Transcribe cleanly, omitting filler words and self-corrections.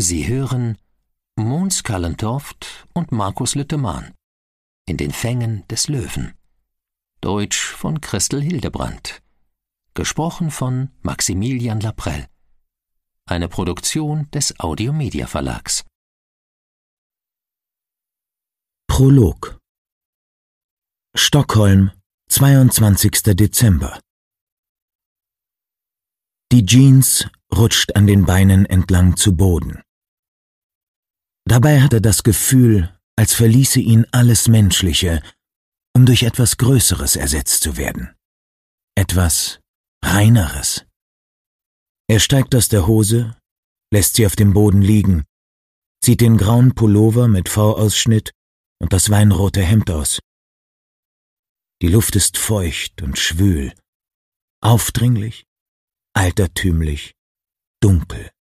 Sie hören Måns Kallentoft und Markus Lüttemann in den Fängen des Löwen. Deutsch von Christel Hildebrandt. Gesprochen von Maximilian Laprelle. Eine Produktion des Audiomedia Verlags. Prolog. Stockholm, 22. Dezember. Die Jeans rutscht an den Beinen entlang zu Boden. Dabei hat er das Gefühl, als verließe ihn alles Menschliche, um durch etwas Größeres ersetzt zu werden. Etwas Reineres. Er steigt aus der Hose, lässt sie auf dem Boden liegen, zieht den grauen Pullover mit V-Ausschnitt und das weinrote Hemd aus. Die Luft ist feucht und schwül, aufdringlich, altertümlich, dunkel.